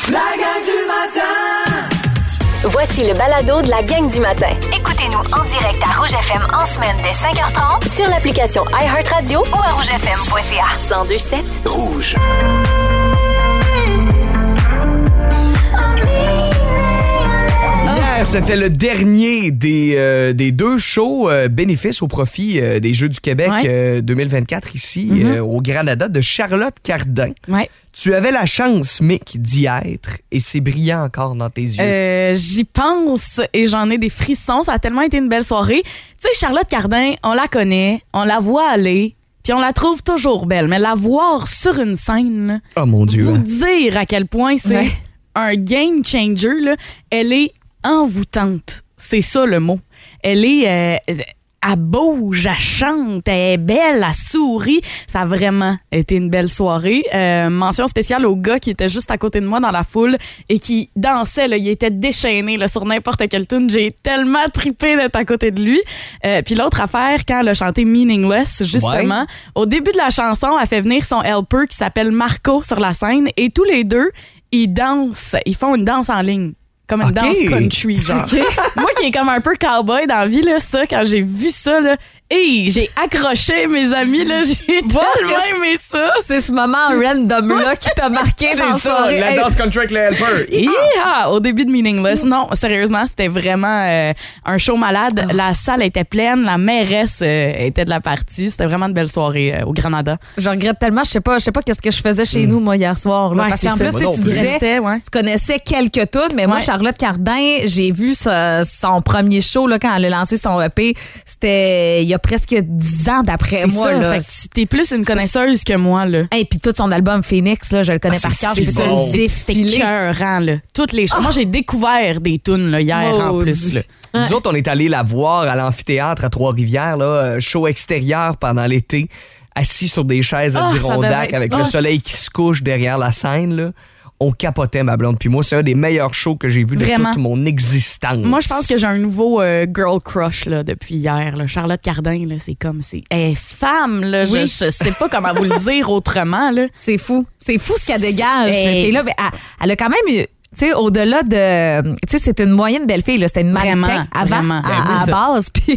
La gang du matin! Voici le balado de la gang du matin. Écoutez-nous en direct à Rouge FM en semaine dès 5h30 Sur l'application iHeartRadio ou à rougefm.ca. 102.7. Rouge. Hier, c'était le dernier des deux shows bénéfices au profit des Jeux du Québec 2024 ici au Granada de Charlotte Cardin. Ouais. Tu avais la chance, Mick, d'y être et c'est brillant encore dans tes yeux. J'y pense et j'en ai des frissons. Ça a tellement été une belle soirée. Tu sais, Charlotte Cardin, on la connaît, on la voit aller, puis on la trouve toujours belle. Mais la voir sur une scène, là, Oh mon Dieu. vous dire à quel point c'est un game changer, là, elle est envoûtante. C'est ça le mot. Elle est... elle bouge, elle chante, elle est belle, elle sourit. Ça a vraiment été une belle soirée. Mention spéciale au gars qui était juste à côté de moi dans la foule et qui dansait. Là, il était déchaîné là, sur n'importe quelle tune. J'ai tellement trippé d'être à côté de lui. Puis l'autre affaire, quand elle a chanté Meaningless, justement, au début de la chanson, elle fait venir son helper qui s'appelle Marco sur la scène et tous les deux, ils dansent. Ils font une danse en ligne. Comme une danse country, genre. Moi qui est comme un peu cowboy dans la vie, là, ça, quand j'ai vu ça, là, hey, j'ai accroché mes amis, là, j'ai tellement aimé ça. C'est ce moment random-là qui t'a marqué dans la C'est ça, soirée. la danse country avec le helper. Yeah! Au début de Meaningless. Non, sérieusement, c'était vraiment un show malade. La salle était pleine, la mairesse était de la partie. C'était vraiment une belle soirée au Granada. Je regrette tellement, je sais pas qu'est-ce que je faisais chez nous, moi, hier soir. Là, Ouais, parce c'est qu'en ça. plus, Moi tu non plus. disais, tu connaissais quelques tunes, mais moi, Charlotte Cardin, j'ai vu son premier show là, quand elle a lancé son EP. C'était il y a presque 10 ans d'après moi. Ça, Là. fait que t'es plus une connaisseuse que moi, là. Et puis tout son album Phoenix, là, je le connais par cœur. c'est J'ai fait bon. une C'était défilée. écœurant, là. Toutes les choses. Moi, j'ai découvert des tunes, là, hier, en plus, là. Nous autres, on est allés la voir à l'amphithéâtre à Trois-Rivières, là, show extérieur pendant l'été, assis sur des chaises Ah, ça Adirondack devait avec être le hot. soleil qui se couche derrière la scène. Là. On capotait, ma blonde. Puis moi, c'est un des meilleurs shows que j'ai vu de Vraiment. toute mon existence. Moi, je pense que j'ai un nouveau girl crush là, depuis hier. Là. Charlotte Cardin, là, c'est comme... Elle est femme, là. Oui. Je sais pas comment vous le dire autrement. Là. C'est fou. C'est fou ce qu'elle dégage. Hey. Et là, ben, elle a quand même eu... Tu sais, au-delà de... Tu sais, c'est une moyenne belle fille, là. C'était une mannequin avant, vraiment. à base. Puis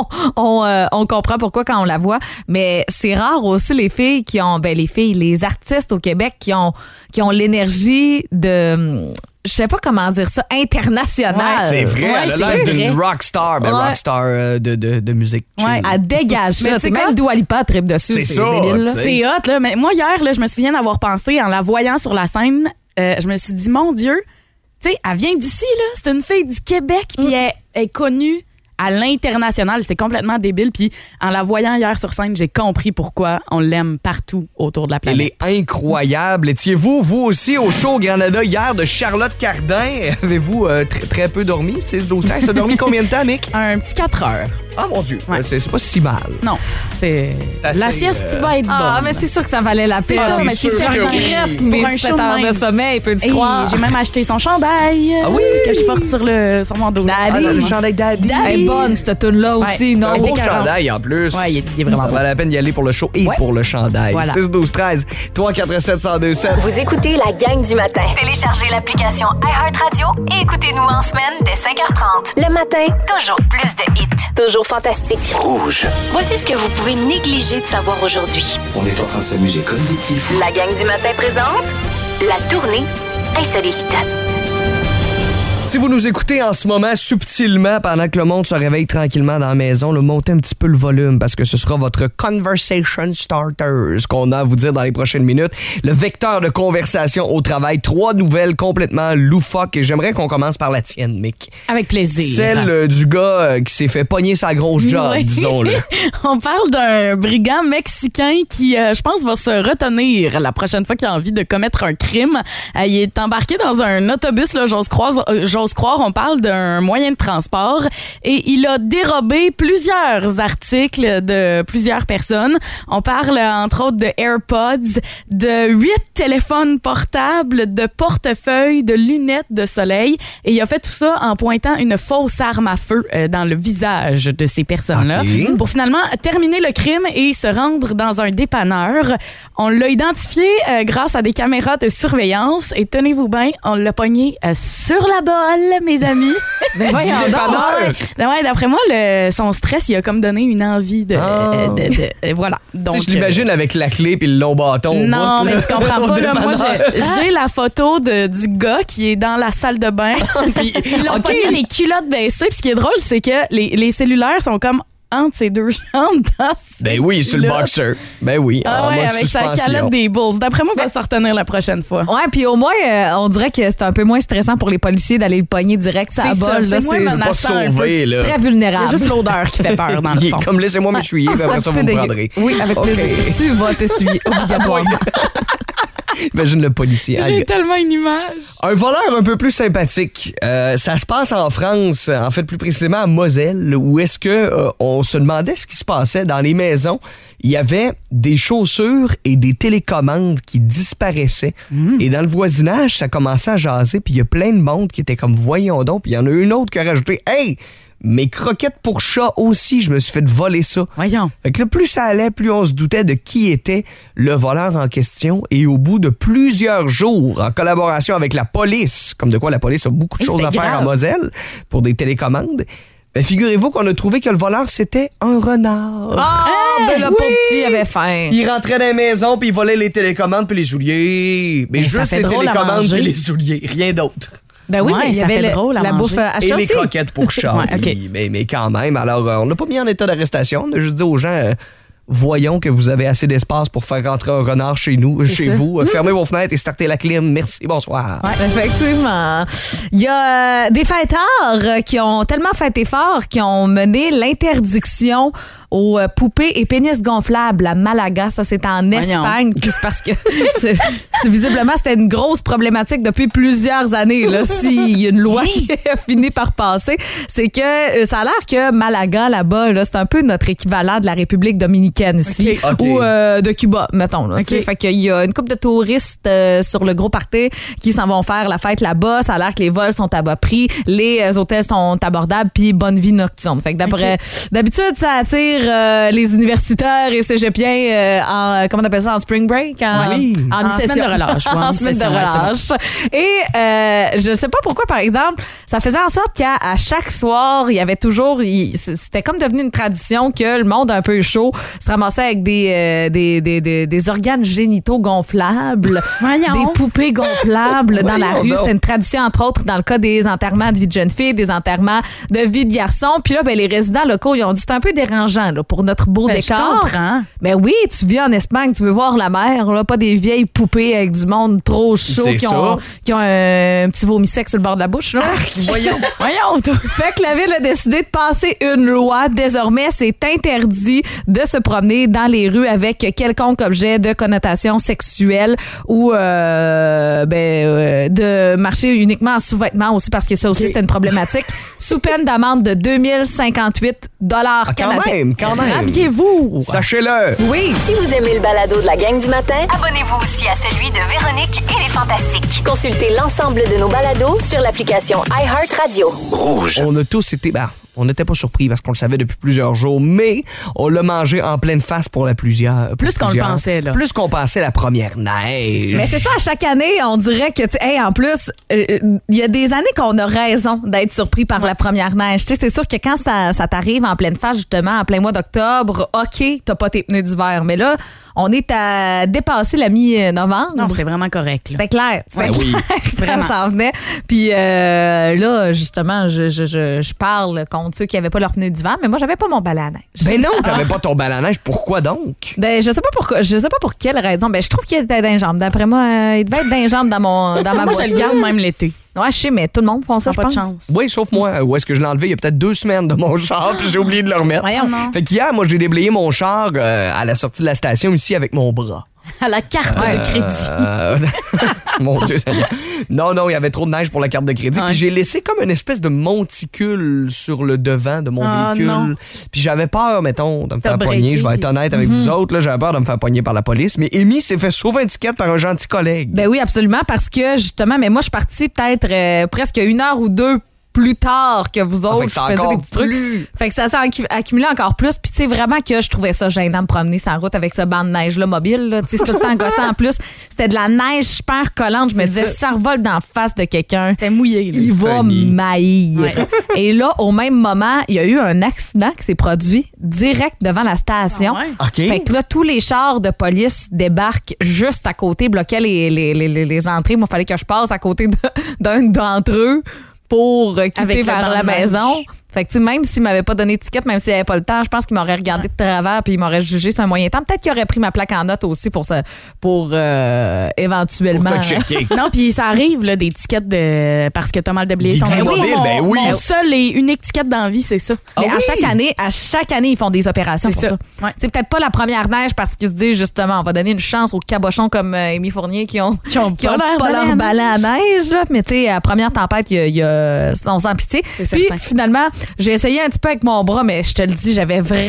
on comprend pourquoi quand on la voit. Mais c'est rare aussi les filles qui ont... Ben, les artistes au Québec qui ont l'énergie de... Je sais pas comment dire ça, internationale. C'est vrai, elle a c'est l'air vrai. d'une rockstar, Ouais. rockstar de musique. Ouais. Elle dégage Mais ça. tu sais C'est quoi? même Dua Lipa tripe dessus. C'est ça, débile, là. tu sais. C'est hot, là. Mais moi, hier, là, je me souviens d'avoir pensé, en la voyant sur la scène, je me suis dit, mon Dieu, tu sais, elle vient d'ici, là. C'est une fille du Québec, puis elle est connue à l'international. C'est complètement débile. Puis en la voyant hier sur scène, j'ai compris pourquoi on l'aime partout autour de la Elle planète. est incroyable. Étiez-vous, vous aussi, au show au Granada hier de Charlotte Cardin? Avez-vous très peu dormi? 6-12 ans. T'as dormi combien de temps, Mick? Un petit 4 heures. Ah, mon Dieu. Ouais. C'est pas si mal. Non, c'est... assez, La sieste va être bonne. Ah, mais c'est sûr que ça valait la peine. C'est ça, mais c'est c'est sûr que certain. oui. Pour Mes un 7 show de heures même. de sommeil, peux-tu Hey, croire? j'ai même acheté son chandail que je porte sur mon dos. Daddy. Ah, le chandail Daddy. Elle est bonne, cette tune-là aussi, non? Un beau 40. chandail en plus. Ouais, il est vraiment Ça beau. valait la peine d'y aller pour le show et Ouais. pour le chandail. Voilà. 6-12-13, 347-1027. Vous écoutez la gang du matin. Téléchargez l'application iHeartRadio et écoutez-nous en semaine dès 5h30. Le matin, Toujours plus de hits. toujours fantastique. Rouge. Voici ce que vous pouvez négliger de savoir aujourd'hui. On est en train de s'amuser comme des petits fous. La gang du matin présente la tournée insolite. Si vous nous écoutez en ce moment subtilement pendant que le monde se réveille tranquillement dans la maison, montez un petit peu le volume parce que ce sera votre conversation starter, ce qu'on a à vous dire dans les prochaines minutes. Le vecteur de conversation au travail. 3 nouvelles complètement loufoques et j'aimerais qu'on commence par la tienne, Mick. Avec plaisir. Celle du gars qui s'est fait pogner sa grosse job, Oui. disons-le. On parle d'un brigand mexicain qui, je pense, va se retenir la prochaine fois qu'il a envie de commettre un crime. Il est embarqué dans un autobus, là, j'ose j'ose croire, on parle d'un moyen de transport et il a dérobé plusieurs articles de plusieurs personnes. On parle entre autres de AirPods, de 8 téléphones portables, de portefeuilles, de lunettes de soleil et il a fait tout ça en pointant une fausse arme à feu dans le visage de ces personnes-là pour finalement terminer le crime et se rendre dans un dépanneur. On l'a identifié grâce à des caméras de surveillance et tenez-vous bien, on l'a pogné sur la bolle, mes amis. Ben voyons donc. Ouais, d'après moi, son stress, il a comme donné une envie de voilà. Donc, je l'imagine avec la clé puis le long bâton. Non, mais tu comprends pas. Là, moi, dépanneur. j'ai la photo du gars qui est dans la salle de bain. Puis, ils l'ont pogné les culottes baissées. Puis ce qui est drôle, c'est que les cellulaires sont comme entre ses deux jambes dans Ben oui, sur le boxer. Ben oui, en mode avec suspension. sa calotte des Bulls. D'après moi, il va s'en retenir la prochaine fois. Ouais, puis au moins, on dirait que c'est un peu moins stressant pour les policiers d'aller le pogner direct sur la C'est ça, bolle. c'est moins C'est pas menaçant un peu. sauvé, là. Très Il y vulnérable. a juste l'odeur qui fait peur dans le fond. Comme laissez-moi m'essuyer, puis après ça, vous me prendrez. Oui, avec plaisir. Tu vas t'essuyer obligatoirement. Imagine le policier. J'ai tellement une image. Un voleur un peu plus sympathique. Ça se passe en France, en fait plus précisément à Moselle, où est-ce que on se demandait ce qui se passait dans les maisons. Il y avait des chaussures et des télécommandes qui disparaissaient. Et dans le voisinage, ça commençait à jaser, puis il y a plein de monde qui était comme voyons donc, puis il y en a une autre qui a rajouté hey! Mes croquettes pour chat aussi, je me suis fait voler ça. Voyons. Fait que là, plus ça allait, plus on se doutait de qui était le voleur en question. Et au bout de plusieurs jours, en collaboration avec la police, comme de quoi la police a beaucoup de choses à faire à Moselle pour des télécommandes, ben, figurez-vous qu'on a trouvé que le voleur, c'était un renard. Ben le pauvre petit avait faim. Il rentrait dans la maison, puis il volait les télécommandes puis les souliers. Mais ça juste fait les drôle à télécommandes manger. puis les souliers, rien d'autre. Ben oui, Ouais, mais il y ça avait fait drôle à la manger. bouffe à Et les chasser. croquettes pour chat. Ouais, ok. mais quand même, alors, on n'a pas mis en état d'arrestation. On a juste dit aux gens, voyons que vous avez assez d'espace pour faire rentrer un renard chez vous. Fermez vos fenêtres et startez la clim. Merci, bonsoir. Ouais, effectivement. Il y a des fêtards qui ont tellement fêté fort qu'ils ont mené l'interdiction aux poupées et pénis gonflables à Malaga. Ça, c'est en Espagne. Puis c'est parce que c'est visiblement, c'était une grosse problématique depuis plusieurs années. Là, s'il y a une loi qui a fini par passer, c'est que ça a l'air que Malaga, là-bas, là, c'est un peu notre équivalent de la République dominicaine ici. Ok. Ou de Cuba, mettons. Là, tu sais. Fait qu'il y a une couple de touristes sur le gros party qui s'en vont faire la fête là-bas. Ça a l'air que les vols sont à bas prix, les hôtels sont abordables, puis bonne vie nocturne. Fait que d'habitude, ça attire les universitaires et cégepiens en, comment on appelle ça, en spring break? En semaine de relâche. En semaine de relâche. Et je sais pas pourquoi, par exemple, ça faisait en sorte qu'à chaque soir, il y avait toujours... C'était comme devenu une tradition que le monde un peu chaud se ramassait avec des organes génitaux gonflables, des poupées gonflables dans la rue. C'était une tradition, entre autres, dans le cas des enterrements de vie de jeune fille, des enterrements de vie de garçon. Puis là, ben, les résidents locaux, ils ont dit c'est un peu dérangeant là, pour notre beau décor. Je comprends. Mais oui, tu vis en Espagne, tu veux voir la mer, là, pas des vieilles poupées avec du monde trop chaud qui ont un petit vomi sec sur le bord de la bouche. Là. Voyons. Fait que la ville a décidé de passer une loi. Désormais, c'est interdit de se promener dans les rues avec quelconque objet de connotation sexuelle ou de marcher uniquement en sous-vêtements aussi, parce que ça aussi, c'était une problématique. Sous peine d'amende de 2058 canadiens. Quand même. Rabiez-vous. Sachez-le. Oui. Si vous aimez le balado de la gang du matin, Abonnez-vous aussi à celui de Véronique et les Fantastiques. consultez l'ensemble de nos balados sur l'application iHeartRadio. Rouge. On a tous été... on n'était pas surpris parce qu'on le savait depuis plusieurs jours, mais on l'a mangé en pleine face pour plusieurs. Plus qu'on le pensait, là. Plus qu'on pensait la première neige. Mais c'est ça, à chaque année, on dirait que, en plus, il y a des années qu'on a raison d'être surpris par la première neige. Tu sais, c'est sûr que quand ça t'arrive en pleine face, justement, en plein mois d'octobre, OK, t'as pas tes pneus d'hiver. Mais là, on est à dépasser la mi-novembre. Non, c'est vraiment correct. Là. C'était clair. C'était clair que Vraiment. ça s'en venait. Puis là, justement, je parle contre ceux qui n'avaient pas leur pneu d'hiver, mais moi, j'avais pas mon balai à neige. Ben non, t'avais pas ton balai à neige. Pourquoi donc? Ben, je sais pas pourquoi. Je sais pas pour quelle raison. Ben, je trouve qu'il était d'un jambe. D'après moi, il devait être d'un jambe dans ma Moi, je voiture. le garde même l'été. Ouais, je sais, mais tout le monde font ça, je Pas de pense. chance. Oui, sauf moi. Où est-ce que je l'ai enlevé? Il y a peut-être 2 semaines de mon char, puis j'ai oublié de le remettre. Voyons, non. Fait qu'hier, moi, j'ai déblayé mon char à la sortie de la station ici avec mon bras. À la carte de crédit. Mon Dieu Seigneur. Non, il y avait trop de neige pour la carte de crédit. Puis j'ai laissé comme une espèce de monticule sur le devant de mon véhicule. Non. Puis j'avais peur, mettons, de me faire pogner. Je vais être honnête avec vous autres. Là, j'avais peur de me faire pogner par la police. Mais Amy s'est fait sauver un ticket par un gentil collègue. Ben oui, absolument. Parce que, justement, mais moi, je suis partie peut-être presque 1 heure ou 2 plus tard que vous autres. Je faisais des petits trucs. Fait que ça s'est accumulé encore plus. Puis tu sais, vraiment que je trouvais ça gênant de me promener sur la route avec ce banc de neige-là mobile. Là. C'est tout le temps gossant en plus. C'était de la neige super collante. Je me disais, si ça revole d'en face de quelqu'un, c'était mouillé. Il va m'haïr. Ouais. Et là, au même moment, il y a eu un accident qui s'est produit direct devant la station. Okay. Fait que là, tous les chars de police débarquent juste à côté, bloquaient les entrées. Moi, il fallait que je passe à côté d'un d'entre eux pour quitter vers la maison. Fait que, même s'il m'avait pas donné de ticket, même s'il avait pas le temps, je pense qu'il m'aurait regardé de travers puis il m'aurait jugé sur un moyen temps. Peut-être qu'il aurait pris ma plaque en note aussi pour éventuellement. Pour te checker. Non, puis ça arrive, là, des tickets parce que t'as mal déblayé ton automobile. Mon seul et unique ticket d'envie, c'est ça. Mais à chaque année, ils font des opérations pour ça. Ouais. C'est peut-être pas la première neige parce qu'ils se disent justement, on va donner une chance aux cabochons comme Amy Fournier qui ont pas leur balai à neige, là. Mais tu sais, à la première tempête, on sent pitié. Puis finalement, j'ai essayé un petit peu avec mon bras, mais je te le dis,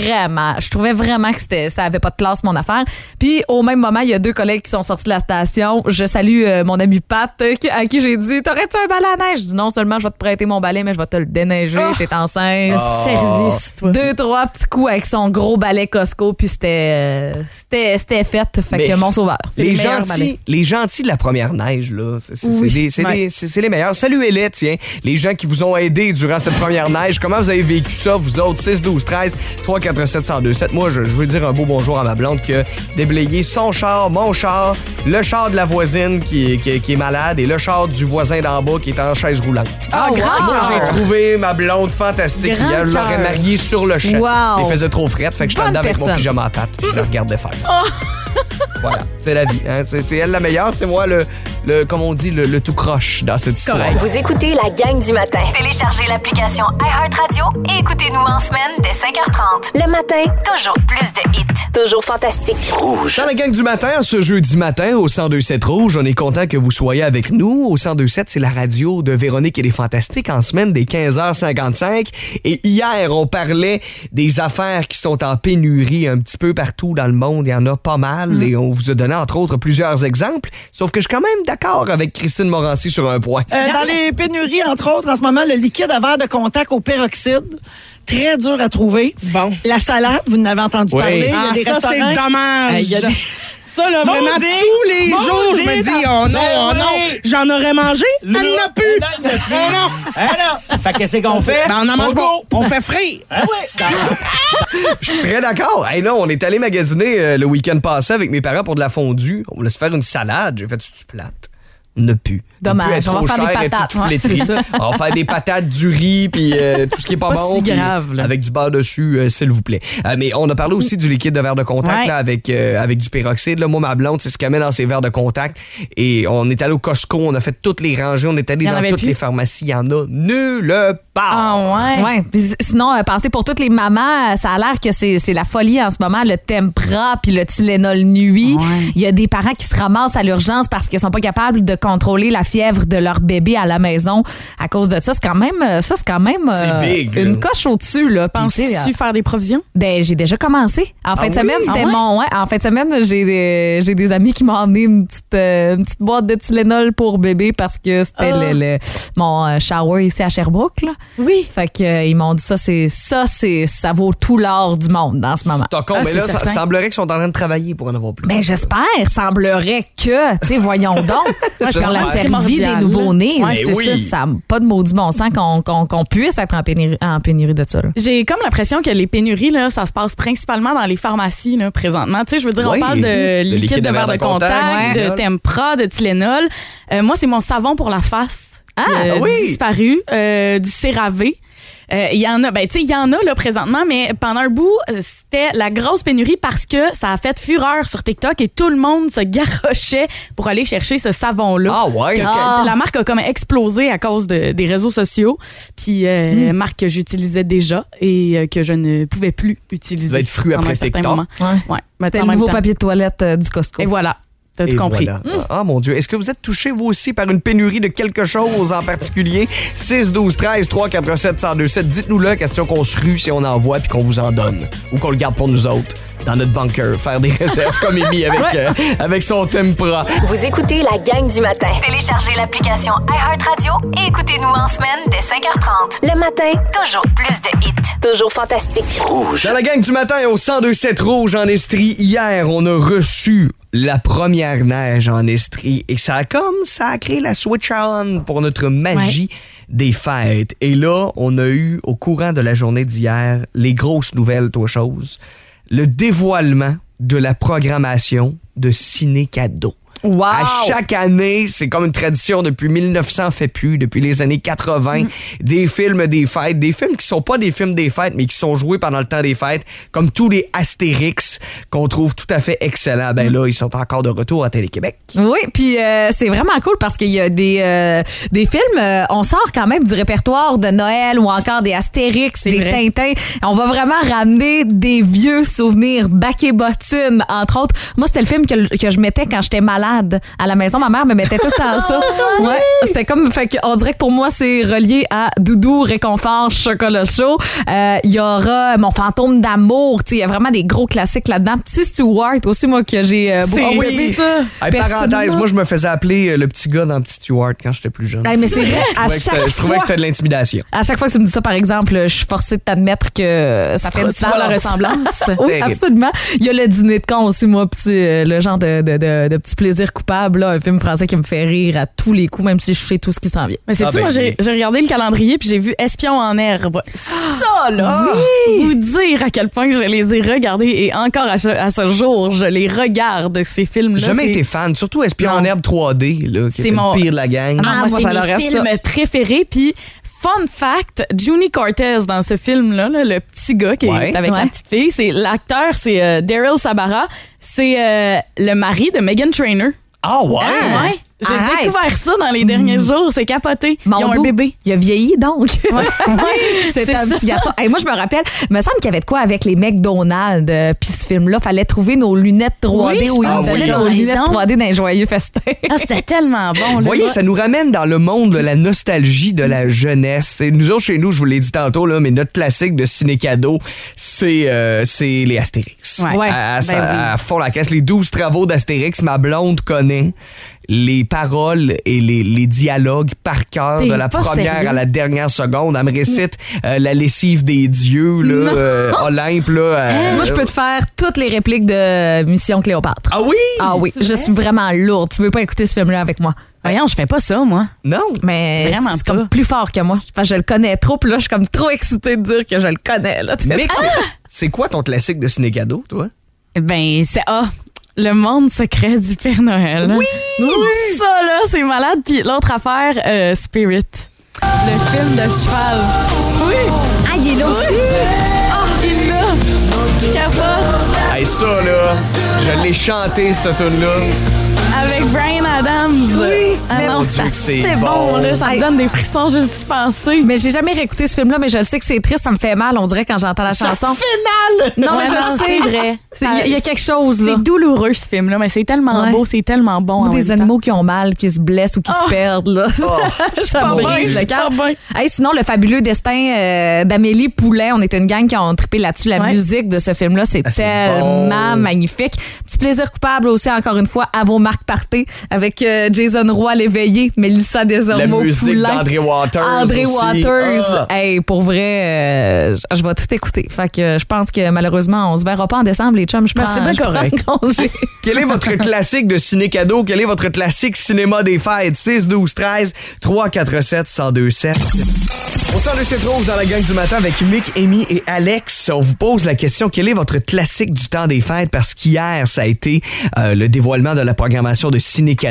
je trouvais vraiment que ça avait pas de classe, mon affaire. Puis au même moment, il y a 2 collègues qui sont sortis de la station. Je salue mon ami Pat, à qui j'ai dit, t'aurais-tu un balai à neige? Je dis, non seulement je vais te prêter mon balai, mais je vais te le déneiger. T'es enceinte. Service, toi. 2-3 petits coups avec son gros balai Costco, puis c'était fait. Fait que mon sauveur. Les gentils de la première neige, là, c'est les meilleurs. Salut Hélène, tiens. Les gens qui vous ont aidé durant cette première neige, comment vous avez vécu ça, vous autres? 6, 12, 13, 3, 4, 7, 100, 2, 7. Moi, je veux dire un beau bonjour à ma blonde qui a déblayé son char, mon char, le char de la voisine qui est malade et le char du voisin d'en bas qui est en chaise roulante. Grand Moi, j'ai trouvé ma blonde fantastique. Hier, je l'aurais mariée sur le champ. Wow. Il faisait trop frette, fait que je suis dedans avec mon pyjama à pattes. Je le regardais faire. Voilà, c'est la vie. Hein? C'est elle la meilleure, c'est moi comme on dit, le tout croche dans cette histoire. Vous écoutez la gang du matin. Téléchargez l'application iHeartRadio et écoutez-nous en semaine dès 5h30. Le matin, Toujours plus de hits. toujours fantastique. Dans la gang du matin, ce jeudi matin, au 102.7 Rouge, on est content que vous soyez avec nous. Au 102.7, c'est la radio de Véronique et les Fantastiques en semaine des 15h55. Et hier, on parlait des affaires qui sont en pénurie un petit peu partout dans le monde. Il y en a pas mal et on vous a donné, entre autres, plusieurs exemples. Sauf que je suis quand même d'accord avec Christine Morancy sur un point. Dans les pénuries, entre autres, en ce moment, le liquide à verre de contact au peroxyde. Très dur à trouver. Bon. La salade, vous en avez entendu parler. Ah, il y a des ça, c'est restaurants. dommage. Il y a des... Ça, là, vraiment, tous les jours, je me dis, oh non, j'en aurais mangé. Elle n'en a plus. Oh non. Fait que qu'est-ce qu'on fait? Ben, on en mange pas. On fait frire. Ah oui. Je suis très d'accord. Hey, non, on est allé magasiner le week-end passé avec mes parents pour de la fondue. On voulait se faire une salade. J'ai fait du plate. Ne plus. Dommage, on va faire des patates. C'est ça. On va faire des patates, du riz, puis tout ce qui est pas bon. Si grave, là. Avec du beurre dessus, s'il vous plaît. Mais on a parlé aussi du liquide de verre de contact là, avec du peroxyde. Là. Moi, ma blonde, c'est ce qu'elle met dans ses verres de contact. Et on est allé au Costco, on a fait toutes les rangées, on est allé dans toutes les pharmacies. Il y en a nulle part. Ah ouais. Puis sinon, pensez pour toutes les mamans, ça a l'air que c'est la folie en ce moment, le Tempra puis le Tylenol nuit. Ouais. Il y a des parents qui se ramassent à l'urgence parce qu'ils sont pas capables de contrôler la fièvre de leur bébé à la maison à cause de ça. C'est quand même c'est big, une là. coche au-dessus. Là. Penses-tu faire des provisions? Ben, j'ai déjà commencé. En fin de semaine, c'était en fin de semaine, j'ai des amis qui m'ont emmené une petite boîte de Tylenol pour bébé parce que c'était mon shower ici à Sherbrooke. Là. Oui. Fait que ils m'ont dit ça vaut tout l'or du monde dans ce moment. Mais là, ça semblerait qu'ils sont en train de travailler pour en avoir plus. Ben, j'espère. Semblerait que, tu sais, voyons donc. Pour la survie des nouveau-nés. Ouais, c'est ça. Ça n'a pas de maudit bon sens qu'on puisse être en pénurie de ça. Là. J'ai comme l'impression que les pénuries, là, ça se passe principalement dans les pharmacies là, présentement. Tu sais, je veux dire, on parle de liquide de verre de contact, de Tempra, de Tylenol. Moi, c'est mon savon pour la face disparu, du CeraVe. Il y en a, là, présentement, mais pendant un bout, c'était la grosse pénurie parce que ça a fait fureur sur TikTok et tout le monde se garrochait pour aller chercher ce savon-là. Ah ouais? La marque a comme explosé à cause des réseaux sociaux. Puis, marque que j'utilisais déjà et que je ne pouvais plus utiliser. Vous êtes fru après TikTok. Ouais. C'était le nouveau papier de toilette du Costco. Et voilà. T'as tout compris. Voilà. Ah, mon Dieu. Est-ce que vous êtes touché, vous aussi, par une pénurie de quelque chose en particulier? 6, 12, 13, 3, 4, 7, 102, 7. Dites-nous-le, question qu'on se rue si on envoie puis qu'on vous en donne. Ou qu'on le garde pour nous autres, dans notre bunker. Faire des réserves comme Amy avec son Tempra. Vous écoutez la gang du matin. Téléchargez l'application iHeartRadio et écoutez-nous en semaine dès 5h30. Le matin, Toujours plus de hits. toujours fantastique. Dans la gang du matin au 102.7 Rouge en Estrie, hier, on a reçu la première neige en Estrie et ça a créé la switch on pour notre magie des fêtes. Et là, on a eu, au courant de la journée d'hier, les grosses nouvelles, toi chose, le dévoilement de la programmation de Ciné-Cadeau. Wow! À chaque année, c'est comme une tradition depuis 1900, fait plus, depuis les années 80, des films des fêtes, des films qui sont pas des films des fêtes, mais qui sont joués pendant le temps des fêtes, comme tous les Astérix qu'on trouve tout à fait excellents. Ben là, ils sont encore de retour à Télé-Québec. Oui, puis c'est vraiment cool parce qu'il y a des films, on sort quand même du répertoire de Noël ou encore des Astérix, des vrai. Tintins. On va vraiment ramener des vieux souvenirs, Bac et Bottine, entre autres. Moi, c'était le film que je mettais quand j'étais malade à la maison. Ma mère me mettait tout le temps ça. Ouais, c'était comme, fait qu'on dirait que pour moi, c'est relié à Doudou, Réconfort, Chocolat chaud. Il y aura Mon fantôme d'amour. Il y a vraiment des gros classiques là-dedans. Petit Stewart aussi, moi, que j'ai beaucoup aimé ça. Hey, parenthèse, moi, je me faisais appeler le petit gars dans Petit Stewart quand j'étais plus jeune. Hey, mais c'est vrai, Je trouvais que c'était de l'intimidation. à chaque fois que tu me dis ça, par exemple, je suis forcée de t'admettre que ça fait Tu vois la ressemblance? Oui, Terrible. absolument. Il y a le dîner de con aussi, moi, le genre de petit plaisir coupable, là, un film français qui me fait rire à tous les coups, même si je sais tout ce qui s'en vient. Mais c'est-tu, moi, j'ai regardé le calendrier puis j'ai vu Espion en herbe. Ça, là! Vous dire à quel point que je les ai regardés et encore à ce jour, je les regarde, ces films-là. J'ai jamais été fan, surtout Espion en herbe 3D, là, qui C'est était mon- le pire de la gang. Ah, moi, c'est mes films préférés. Puis, fun fact, Junie Cortez dans ce film-là, là, le petit gars qui est avec la petite fille, c'est l'acteur, c'est Daryl Sabara. C'est le mari de Meghan Trainor. Ah ouais? Ouais. J'ai Arrête. découvert ça dans les derniers jours. C'est capoté. Ils ont un bébé. Il a vieilli, donc. C'est un ça. petit garçon. Hey, moi, je me rappelle, il me semble qu'il y avait de quoi avec les McDonald's. Puis ce film-là, fallait trouver nos lunettes 3D Oui, où ils je nous pense donnaient que nos t'as lunettes raison. 3D dans les joyeux festins. Ah, c'était tellement bon. Vous là. voyez, ça nous ramène dans le monde de la nostalgie de la jeunesse. T'sais, nous autres, chez nous, je vous l'ai dit tantôt, là, mais notre classique de ciné-cadeau, c'est les Astérix. Ouais. À fond la caisse. Les 12 travaux d'Astérix, ma blonde connaît les paroles et les dialogues par cœur T'es de la pas première sérieux? à la dernière seconde. Elle me récite la lessive des dieux, là, Olympe. Là, Moi, je peux te faire toutes les répliques de Mission Cléopâtre. Ah oui? Ah oui, je suis vraiment lourde. Tu veux pas écouter ce film-là avec moi? Voyons, je fais pas ça, moi. Non. Mais Vraiment c'est pas. comme plus fort que moi. Enfin, je le connais trop, puis là, je suis comme trop excitée de dire que je le connais. Là, Mais c'est quoi ton classique de ciné-cadeau, toi? Ben, c'est le monde secret du Père Noël. Oui! Ça, là, c'est malade. Puis l'autre affaire, Spirit. Le film de cheval. Oui! Ah, il est là aussi? Il est là! Je capote. Hey, ça, là, je l'ai chanté, cette tune-là. Avec Bryan Adams. Oui! mais non, mon Dieu, c'est bon. bon, là. Ça me donne des frissons juste d'y penser. Mais j'ai jamais réécouté ce film-là, mais je le sais que c'est triste, ça me fait mal, on dirait, quand j'entends la chanson. Non, mais Ouais, je sais. c'est vrai. Il y a quelque chose, là. C'est douloureux, ce film-là, mais c'est tellement Ouais. beau, c'est tellement bon. Ou en des même temps. animaux qui ont mal, qui se blessent ou qui se perdent, là. Ça pas me bien, brise je le suis cœur. pas bien. Hey, sinon, Le fabuleux destin d'Amélie Poulain, on était une gang qui ont trippé là-dessus. La Ouais. musique de ce film-là, c'est Ah, c'est tellement bon. magnifique. Petit plaisir coupable aussi, encore une fois, à vos marques partez avec Jason Roy l'éveillé, Mélissa La Desormeaux musique Poulain. d'André Waters. André aussi. Waters. Ah. Hey, pour vrai, je vais tout écouter. Fait que je pense que malheureusement, on se verra pas en décembre, les chums. Je Ben, prends, c'est bien je prends correct. congé. Quel est votre classique de ciné-cadeau? Quel est votre classique cinéma des fêtes? 6, 12, 13, 3, 4, 7, 102, 7. On sort de cette rouge dans la gang du matin avec Mick, Amy et Alex. On vous pose la question, quel est votre classique du temps des fêtes? Parce qu'hier, ça a été le dévoilement de la programmation de ciné-cadeau.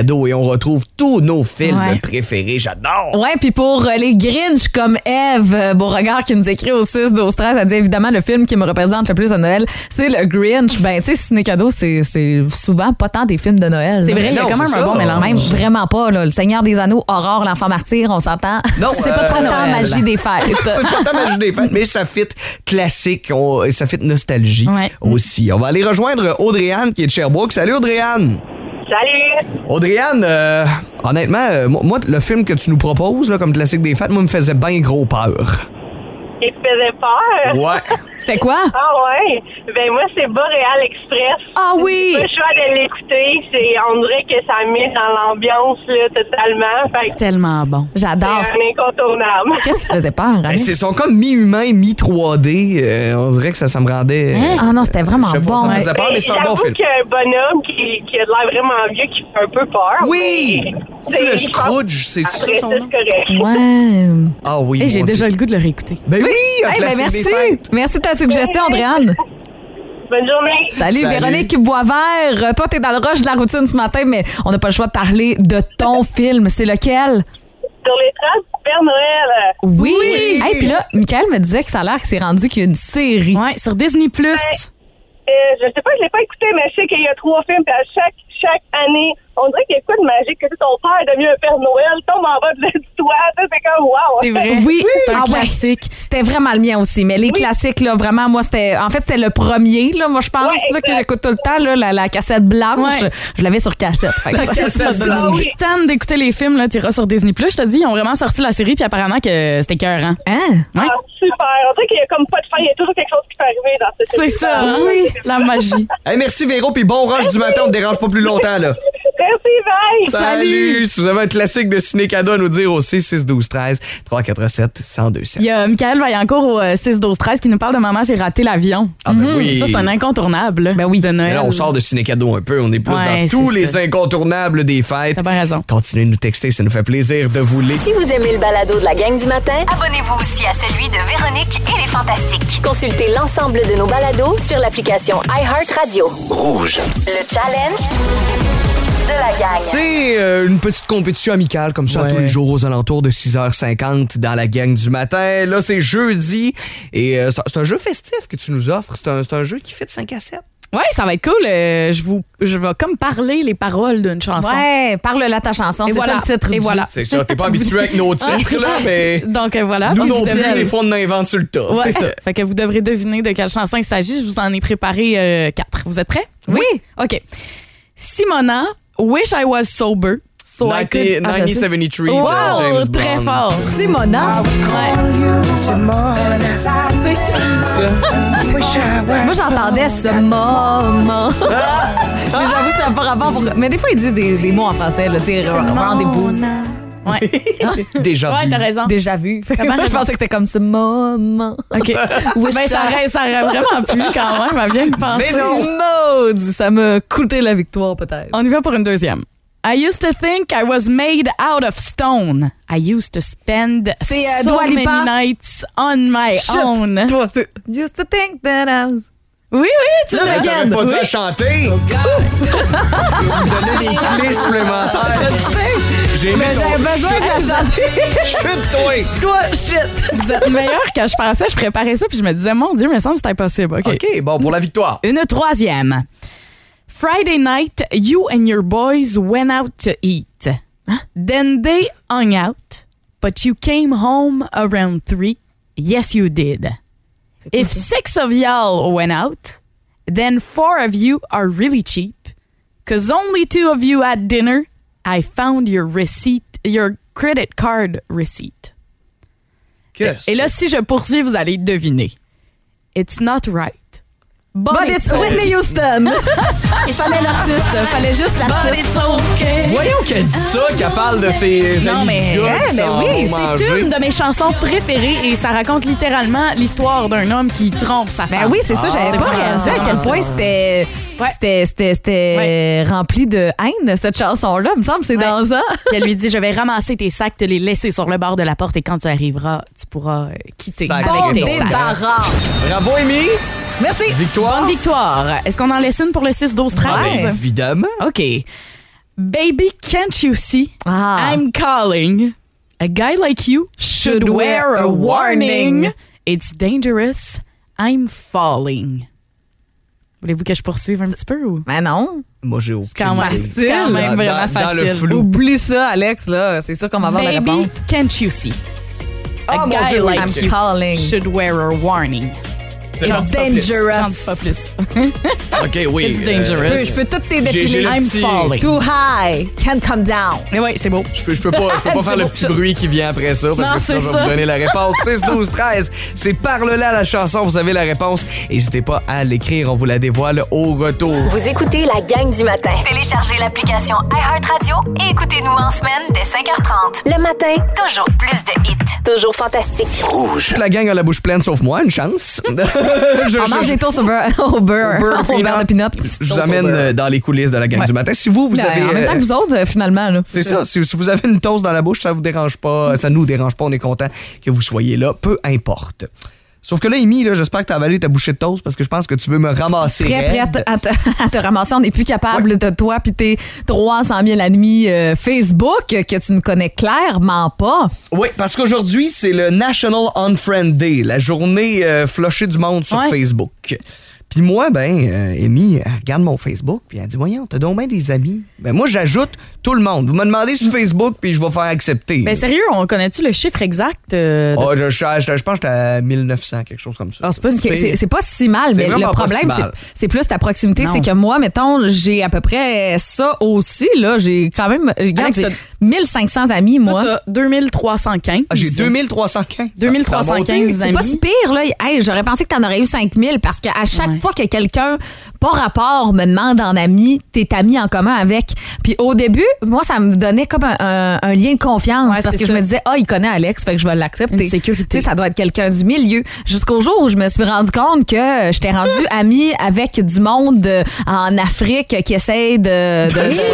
balado et on retrouve tous nos films préférés. J'adore! Ouais, puis pour les Grinch comme Eve Beauregard qui nous écrit au 6-12-13, elle dit évidemment le film qui me représente le plus à Noël, c'est le Grinch. Ben, tu sais, Ciné Cadeau, c'est souvent pas tant des films de Noël. C'est vrai, il y a quand même un bon mélange. Même vraiment pas, là. Le Seigneur des Anneaux, Aurore, l'Enfant Martyr, on s'entend. Non, c'est pas trop tant Magie des Fêtes. C'est pas tant Magie des Fêtes, mais ça fit classique, ça fit nostalgie aussi. On va aller rejoindre Audrey-Anne qui est de Sherbrooke. Salut Audrey-Anne! Salut! Audrey-Anne, honnêtement, moi, le film que tu nous proposes là, comme classique des fêtes, moi, me faisait bien gros peur. Il te faisait peur? Ouais. C'était quoi? Ah ouais? Ben moi, c'est Boréal Express. Ah oui! J'ai pas le choix de l'écouter. On dirait que ça met dans l'ambiance là, totalement. C'est tellement bon. J'adore. C'est un incontournable. Qu'est-ce qui te faisait peur, Annie? Ils sont comme mi-humain, mi-3D. On dirait que ça me rendait... Ah non, c'était vraiment bon. Ça me faisait peur, mais c'est un bon film. J'avoue qu'il y a un bonhomme qui a de l'air vraiment vieux qui fait un peu peur. Oui! C'est le Scrooge, c'est ça son nom? C'est correct. Ouais. Ah oui. Hey, j'ai déjà le goût de le réécouter. Ben oui, un Hey, ben classique des merci. fêtes. Merci de ta suggestion, Andréane. Bonne journée. Salut, Véronique Boisvert. Toi, t'es dans le rush de la routine ce matin, mais on n'a pas le choix de parler de ton film. C'est lequel? Sur les traces du Père Noël. Oui! Hey, puis là, Michael me disait que ça a l'air que c'est rendu qu'il y a une série. Ouais, sur Disney+. Je sais pas, je l'ai pas écouté, mais je sais qu'il y a 3 films, puis à chaque année, on dirait qu'il y a quoi de magique que ton père devient un Père Noël, tombe en bas du toit, ça, c'est comme wow. C'est vrai. Oui, c'est un ouais. classique. C'était vraiment le mien aussi, mais les classiques, là, vraiment, moi, c'était le premier, là, moi, je pense, Ouais, c'est ça que j'écoute tout le temps, là, la cassette blanche. Ouais. Je l'avais sur cassette. Fait que Oui. Tant d'écouter les films, là, t'iras sur Disney+. Je te dis, ils ont vraiment sorti la série, puis apparemment que c'était écœurant. Hein? Ah, super. On dirait qu'il y a comme pas de fin, il y a toujours quelque chose qui peut arriver dans cette C'est ça, hein? Oui, la magie. Hey, merci Véro, puis bon rush du matin, on te dérange pas plus longtemps, là. Merci, bye! Salut! Si vous avez un classique de Ciné Cadeau à nous dire au 6-12-13, 347-1027. Il y a Michael Vaillancourt au 6-12-13 qui nous parle de Maman, j'ai raté l'avion. Ah ben oui. Ça, c'est un incontournable Ben oui. de Noël. Mais là, on sort de Ciné Cadeau un peu, on est plus Ouais, dans tous c'est les ça. incontournables des fêtes. T'as bien raison. Continuez de nous texter, ça nous fait plaisir de vous lire. Si vous aimez le balado de la gang du matin, Abonnez-vous aussi à celui de Véronique et les Fantastiques. consultez l'ensemble de nos balados sur l'application iHeartRadio. Rouge. Le challenge de la gang. C'est une petite compétition amicale comme ça tous les jours aux alentours de 6h50 dans la gang du matin. Là, c'est jeudi et c'est un jeu festif que tu nous offres. C'est un jeu qui fait de 5 à 7. Ouais, ça va être cool. Je vais comme parler les paroles d'une chanson. Ouais, parle-la ta chanson. Et C'est voilà. ça le titre. Et voilà. C'est ça, t'es pas habitué avec nos titres, là, mais Donc voilà. nous Donc, non vous plus, devez- des fois, on invente sur le tas. Ouais, c'est ça. Fait que vous devrez deviner de quelle chanson il s'agit. Je vous en ai préparé 4. Vous êtes prêts? Oui. OK. Simona, Wish I Was Sober. So I could... 1973 Wow, de James Bond. très fort. Simona. C'est ça. Moi, j'entendais ce moment. Mais j'avoue, ça n'a pas rapport. Mais des fois, ils disent des mots en français, là, tu sais, rendez-vous. Ouais. Déjà Ouais, vu. t'as raison. Déjà vu. bien Moi, je raison. pensais que c'était comme ce moment. OK. Ben, ça aurait vraiment plu quand même, à bien y penser. Mais non. Maudit, ça m'a coûté la victoire, peut-être. On y va pour une deuxième. I used to think I was made out of stone. I used to spend C'est, so Dua many Lipa. nights on my own. Toi, c'est Used to think that I was... Oui, tu Là, l'as. regarde. T'aurais pas dû Oui. la chanter. Tu me donnais des clés supplémentaires. J'ai mis Mais ton j'avais besoin de la chanter. chute-toi. Toi, shit! Vous êtes meilleur que je pensais. Je préparais ça puis je me disais, mon Dieu, mais ça me semble que c'est impossible. OK. OK, bon, pour la victoire. Une troisième. Friday night, you and your boys went out to eat. Then they hung out, but you came home around 3. Yes, you did. If 6 of y'all went out, then 4 of you are really cheap. Cause only 2 of you had dinner. I found your credit card receipt. Qu'est-ce? Et là, si je poursuis, vous allez deviner. It's not right. But it's Whitney Houston! Fallait l'artiste, fallait juste l'artiste. Voyons qu'elle dit ça, qu'elle parle de ses Non, amis mais- gars qui mais s'en oui, vont C'est manger. une de mes chansons préférées et ça raconte littéralement l'histoire d'un homme qui trompe sa femme. Ben oui, c'est ça, j'avais c'est pas vraiment réalisé à quel point c'était Ouais. c'était rempli de haine, cette chanson-là. Il me semble que c'est Ouais. dansant. Puis elle lui dit, je vais ramasser tes sacs, te les laisser sur le bord de la porte et quand tu arriveras, tu pourras quitter Sacré avec tes ton sacs. débarras. Bravo, Amy. Merci. Victoire. Bonne victoire. Est-ce qu'on en laisse une pour le 6-12-13? Ah, ben, évidemment. OK. Baby, can't you see? Ah. I'm calling. A guy like you should wear a warning. It's dangerous. I'm falling. Voulez-vous que je poursuive un petit peu ou? Ben non. Moi, j'ai aucun. C'est quand même vraiment dans le facile. flou. Oublie ça, Alex, là. C'est sûr qu'on va avoir la Baby, réponse. can't you see? Ah, A mon guy Dieu, oui. like I'm you calling. should wear a warning. It's dangerous. J'en dis pas plus. OK, oui. It's dangerous. Je peux toutes tes J'ai défiler. le I'm petit- falling. Too high, can't come down. Mais ouais, c'est beau. Je peux pas faire le petit bruit qui vient après ça parce Non, que sinon c'est je vais ça. vous donner la réponse. 6, 12, 13. C'est Parle-là la chanson, vous avez la réponse. N'hésitez pas à l'écrire, on vous la dévoile au retour. Vous écoutez la gang du matin. Téléchargez l'application iHeartRadio et écoutez-nous en semaine dès 5h30. Le matin, Toujours plus de hits. toujours fantastique. Rouge. Toute la gang a la bouche pleine sauf moi, une chance. On mange des toasts au beurre Au beurre de au beurre de peanut. Je vous amène dans les coulisses de la gang du matin. Si vous avez... En même temps que vous autres, finalement. Là. C'est ça. Si vous avez une toast dans la bouche, ça vous dérange pas, ça nous dérange pas. On est content que vous soyez là, peu importe. Sauf que là, Amy, là, j'espère que t'as avalé ta bouchée de toast parce que je pense que tu veux me ramasser. Très raide. prête à te ramasser. On n'est plus capable de toi puis tes 300 000 amis Facebook que tu ne connais clairement pas. Oui, parce qu'aujourd'hui, c'est le National Unfriend Day, la journée flushée du monde sur Ouais. Facebook. Puis moi, Amy, elle regarde mon Facebook, puis elle dit, voyons, t'as donc bien des amis. Ben moi, j'ajoute tout le monde. Vous me demandez sur Facebook, puis je vais faire accepter. Ben sérieux, on connaît-tu le chiffre exact? Oh, je pense que j'étais à 1900, quelque chose comme ça. Ah, c'est pas si pire. C'est pas si mal, C'est mais vraiment le pas problème, si mal. c'est plus ta proximité. Non. C'est que moi, mettons, j'ai à peu près ça aussi. Là, j'ai quand même, regarde, Alex, j'ai t'as- 1500 amis, moi. Toi, t'as 2315. Ah, j'ai 2315. 2315 C'est pas si pire, là. Hey, j'aurais pensé que t'en aurais eu 5000 parce qu'à chaque Ouais. fois que quelqu'un, pas rapport, me demande en ami, t'es ami en commun avec. Puis au début, moi, ça me donnait comme un lien de confiance Ouais, parce c'est que je ça. me disais, il connaît Alex, fait que je vais l'accepter. Une sécurité. Tu sais, ça doit être quelqu'un du milieu. Jusqu'au jour où je me suis rendu compte que j'étais rendue amie avec du monde en Afrique qui essaye de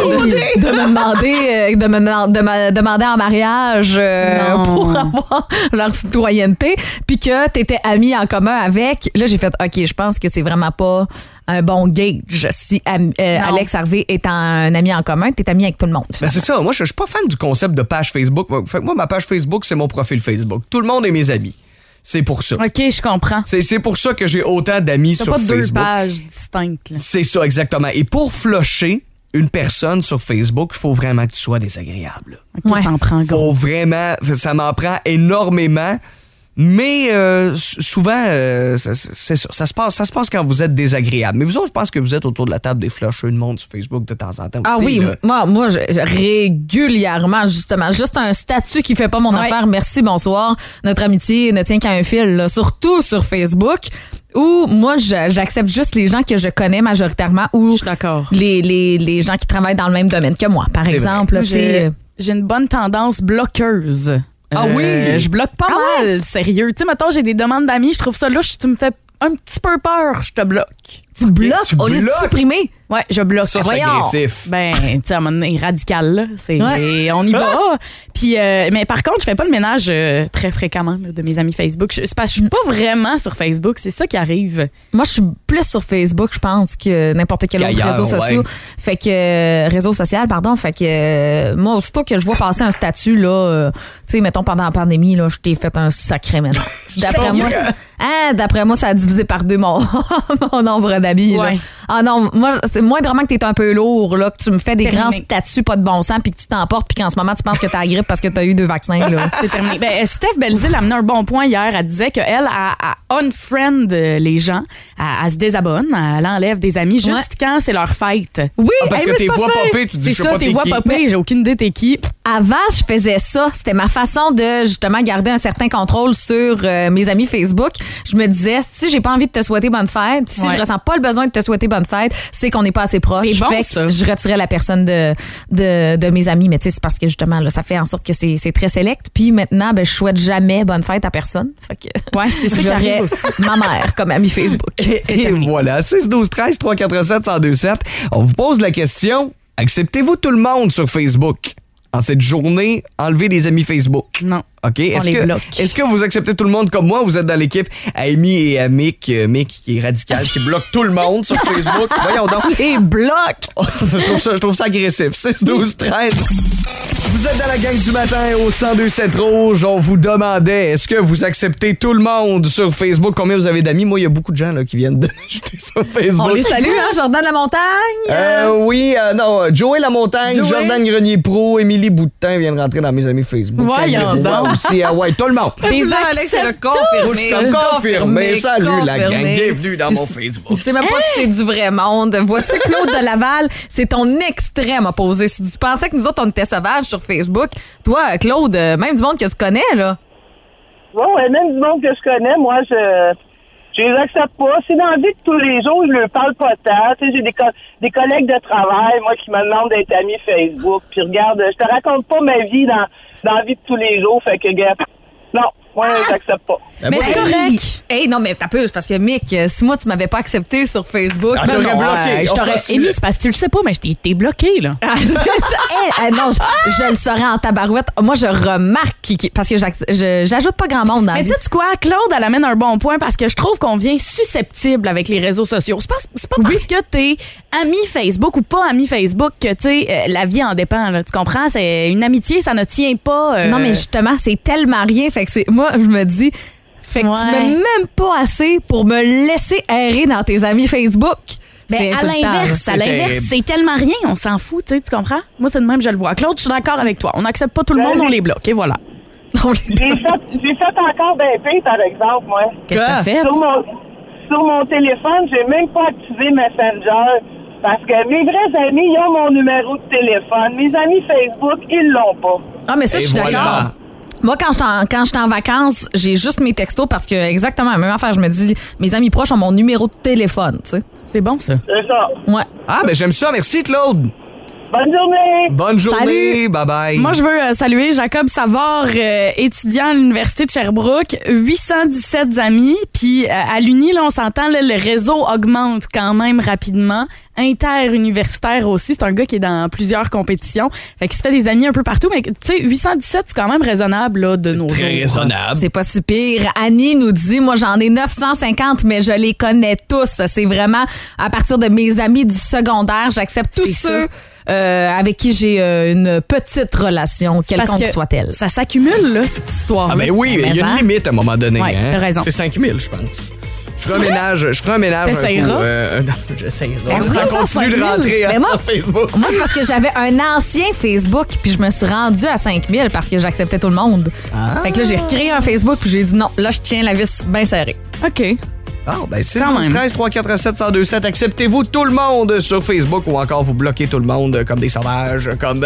me demander, de me demander en mariage Non. pour avoir leur citoyenneté, puis que t'étais amie en commun avec. Là, j'ai fait, OK, je pense que c'est vraiment pas un bon gauge. Si Alex Harvey est un ami en commun, t'es ami avec tout le monde. Ben c'est ça. Moi, je suis pas fan du concept de page Facebook. Fait que moi, ma page Facebook, c'est mon profil Facebook. Tout le monde est mes amis. C'est pour ça. OK, je comprends. C'est pour ça que j'ai autant d'amis T'as sur pas Facebook. deux pages distinctes. Là. C'est ça, exactement. Et pour flusher une personne sur Facebook, il faut vraiment que tu sois désagréable. OK, Ouais. ça en prend gros. Faut vraiment... Ça m'en prend énormément. Mais souvent, c'est ça. Ça se passe quand vous êtes désagréable. Mais vous autres, je pense que vous êtes autour de la table des flusheux de monde sur Facebook de temps en temps. Ah aussi, oui, là. moi régulièrement, justement. Juste un statut qui fait pas mon Ouais. affaire. Merci, bonsoir. Notre amitié ne tient qu'à un fil, là. Surtout sur Facebook, où moi, j'accepte juste les gens que je connais majoritairement ou Je suis d'accord. les gens qui travaillent dans le même domaine que moi, par C'est exemple. Moi, tu sais. j'ai une bonne tendance bloqueuse. Ah oui? Je bloque pas mal, sérieux. Tu sais, mettons, j'ai des demandes d'amis, je trouve ça louche, tu me fais un petit peu peur, je te bloque. Tu bloques tu au lieu de bloques? supprimer. Ouais, je bloque. Ça, c'est Voyons. agressif. Ben, tu sais, à un moment donné, radical, là. Ouais. On y va. Puis, mais par contre, je fais pas le ménage très fréquemment là, de mes amis Facebook. C'est parce que je suis pas vraiment sur Facebook. C'est ça qui arrive. Moi, je suis plus sur Facebook, je pense, que n'importe quel autre Qu'ailleurs, réseau social. ouais. Fait que réseau social, pardon. Fait que moi, aussitôt que je vois passer un statut là, tu sais, mettons pendant la pandémie là, je t'ai fait un sacré ménage. D'après moi, ça a divisé par deux mon mon nombre d'amis. Ouais. Là. Ah non, moi, c'est moindrement que t'es un peu lourd, là, que tu me fais des Terminé. grands statuts pas de bon sens, puis que tu t'emportes, puis qu'en ce moment tu penses que t'as la grippe parce que t'as eu 2 vaccins là. C'est terminé. Ben, Steph Belzile a amené un bon point hier. Elle disait qu'elle, a unfriend les gens. Elle se désabonne. Elle enlève des amis juste quand c'est leur fête. Oui, parce hey, que mais t'es c'est pas voix fin. popée, tu dis C'est je sais ça, pas tes t'es voix qui. popées. J'ai aucune idée t'es qui. Avant, je faisais ça. C'était ma façon de, justement, garder un certain contrôle sur mes amis Facebook. Je me disais, si j'ai pas envie de te souhaiter bonne fête, si Ouais. je ressens pas le besoin de te souhaiter bonne fête, c'est qu'on n'est pas assez proche. C'est bon, Fait que ça. je retirais la personne de mes amis. Mais tu sais, c'est parce que, justement, là, ça fait en sorte que c'est très select. Puis maintenant, ben, je souhaite jamais bonne fête à personne. Fait que Ouais, c'est ça qui j'aurais arrive aussi. ma mère comme amie Facebook. Et voilà, 6 12 13 347 1027. On vous pose la question, acceptez-vous tout le monde sur Facebook? En cette journée, enlevez les amis Facebook. Non. OK? On les bloque. Est-ce que vous acceptez tout le monde comme moi ou vous êtes dans l'équipe Amy et Mick qui est radical, qui bloque tout le monde sur Facebook? Voyons donc. Les blocs! je trouve ça agressif. 6, 12, 13. Vous êtes dans la gang du matin au 102.7 Rouge. On vous demandait, est-ce que vous acceptez tout le monde sur Facebook? Combien vous avez d'amis? Moi, il y a beaucoup de gens là, qui viennent de m'ajouter sur Facebook. On les salue, hein, Jordan Lamontagne? Oui, non, Joey Lamontagne, Jordan Grenier-Pro, Émilie Boutin viennent rentrer dans mes amis Facebook. Voyons donc. Aussi, ouais, tout le monde. Les Là, Alex, c'est le confirmé. Confirmé. Salut la gang, Confirmé. bienvenue dans mon Facebook. Je sais même pas si c'est du vrai monde. Vois-tu, Claude de Laval, c'est ton extrême opposé. Si tu pensais que nous autres, on était sauvages sur Facebook, toi, Claude, même du monde que tu connais, là. Ouais, même du monde que je connais, moi, je les accepte pas. C'est dans la vie de tous les jours, je leur parle pas tant. Tu sais, j'ai des collègues de travail, moi, qui me demandent d'être amis Facebook. Puis regarde, je te raconte pas ma vie dans la vie de tous les jours. Fait que, gars, non, moi, je l'accepte pas. Mais c'est correct. Hey, non, mais t'as peu, parce que Mick, si moi, tu m'avais pas accepté sur Facebook, Ah, t'aurais bloqué. Émilie, c'est parce que tu le sais pas, mais t'es bloqué, là. non, je le saurais en tabarouette. Moi, je remarque parce que j'ajoute pas grand monde dans la Mais vie. sais-tu quoi? Claude, elle amène un bon point parce que je trouve qu'on vient susceptible avec les réseaux sociaux. C'est pas parce que t'es ami Facebook ou pas ami Facebook que, tu sais, la vie en dépend, là. Tu comprends? C'est une amitié, ça ne tient pas. Non, mais justement, c'est tellement rien. Fait que moi, je me dis, fait que tu m'aimes même pas assez pour me laisser errer dans tes amis Facebook. Ben, à l'inverse, c'est tellement rien, on s'en fout, tu comprends? Moi, c'est de même, je le vois. Claude, je suis d'accord avec toi. On n'accepte pas tout le monde, on les bloque, et voilà. J'ai fait encore d'un pays, par exemple, moi. Qu'est-ce que t'as fait? Sur mon téléphone, j'ai même pas activé Messenger. Parce que mes vrais amis, ils ont mon numéro de téléphone. Mes amis Facebook, ils l'ont pas. Ah, mais ça, je suis d'accord. Moi, quand je suis en vacances, j'ai juste mes textos parce que, exactement, la même affaire, je me dis, mes amis proches ont mon numéro de téléphone, tu sais. C'est bon, ça. C'est ça. Ouais. Ah, ben j'aime ça. Merci, Claude. Bonne journée. Bonne journée. Salut. Bye-bye. Moi, je veux saluer Jacob Savard, étudiant à l'Université de Sherbrooke. 817 amis. Puis à l'Uni, là, on s'entend, là, le réseau augmente quand même rapidement. Interuniversitaire aussi. C'est un gars qui est dans plusieurs compétitions. Fait qu'il se fait des amis un peu partout. Mais tu sais, 817, c'est quand même raisonnable là, de nos jours. Très raisonnable. C'est pas si pire. Annie nous dit, moi, j'en ai 950, mais je les connais tous. C'est vraiment à partir de mes amis du secondaire. J'accepte tous ceux avec qui j'ai une petite relation, quelconque soit-elle. Ça s'accumule, là, cette histoire. Ah ben oui, il y a une limite à un moment donné. Ouais, hein? t'as raison. C'est 5000, je pense. Je ferai un ménage. T'essayeras? Non, j'essayerai. On se continue de rentrer sur Facebook. Moi, c'est parce que j'avais un ancien Facebook, puis je me suis rendue à 5000 parce que j'acceptais tout le monde. Fait que là, j'ai recréé un Facebook, puis j'ai dit non, là, je tiens la vis bien serrée. OK. Ah, ben 6, 12, 13, 3, 4, 7, 100, 2, 7. Acceptez-vous tout le monde sur Facebook ou encore vous bloquez tout le monde comme des sauvages, comme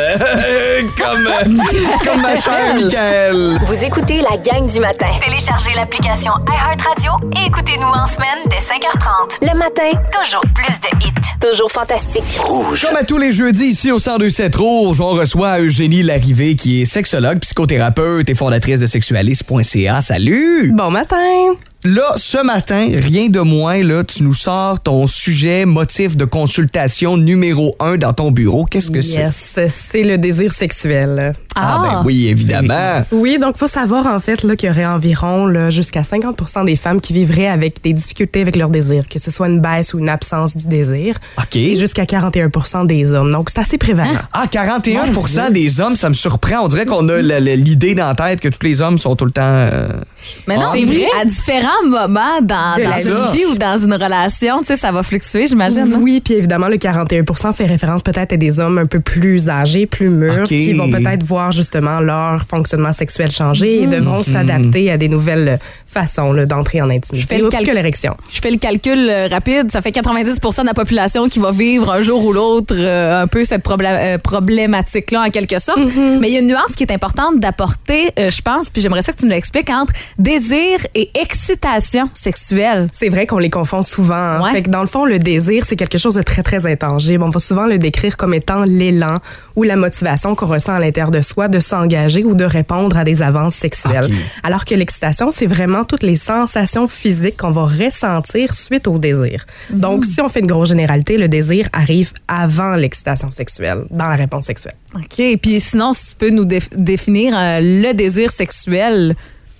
ma chère Mickaël. Vous écoutez la gang du matin. Téléchargez l'application iHeartRadio et écoutez-nous en semaine dès 5h30. Le matin, Toujours plus de hits. toujours fantastique. Comme à tous les jeudis ici au 102.7 Rouge, on reçoit Eugénie Larrivée qui est sexologue, psychothérapeute et fondatrice de sexualiste.ca. Salut! Bon matin! Là, ce matin, rien de moins, là, tu nous sors ton sujet motif de consultation numéro 1 dans ton bureau. Qu'est-ce que c'est? Yes, c'est le désir sexuel. Ah, ben oui, évidemment. Oui, donc il faut savoir en fait là, qu'il y aurait environ là, jusqu'à 50% des femmes qui vivraient avec des difficultés avec leur désir, que ce soit une baisse ou une absence du désir. OK. Et jusqu'à 41% des hommes. Donc c'est assez prévalent. Ah, 41% des hommes, ça me surprend. On dirait qu'on a l'idée dans la tête que tous les hommes sont tout le temps... Mais non, c'est vrai. À différents moments dans la une vie ou dans une relation, tu sais, ça va fluctuer, j'imagine. non? Oui, puis évidemment, le 41% fait référence peut-être à des hommes un peu plus âgés, plus mûrs, OK. qui vont peut-être voir justement leur fonctionnement sexuel changer et devront s'adapter à des nouvelles façons là, d'entrer en intimité, autre que l'érection. Je fais le calcul rapide, ça fait 90% de la population qui va vivre un jour ou l'autre un peu cette problématique-là en quelque sorte. Mais il y a une nuance qui est importante d'apporter, je pense, puis j'aimerais ça que tu nous l'expliques, entre désir et excitation d'excitation sexuelle. C'est vrai qu'on les confond souvent. Hein. Ouais. Fait que dans le fond, le désir, c'est quelque chose de très, très intangible. On va souvent le décrire comme étant l'élan ou la motivation qu'on ressent à l'intérieur de soi de s'engager ou de répondre à des avances sexuelles. Okay. Alors que l'excitation, c'est vraiment toutes les sensations physiques qu'on va ressentir suite au désir. Donc, si on fait une grosse généralité, le désir arrive avant l'excitation sexuelle, dans la réponse sexuelle. OK. Puis sinon, si tu peux nous définir le désir sexuel.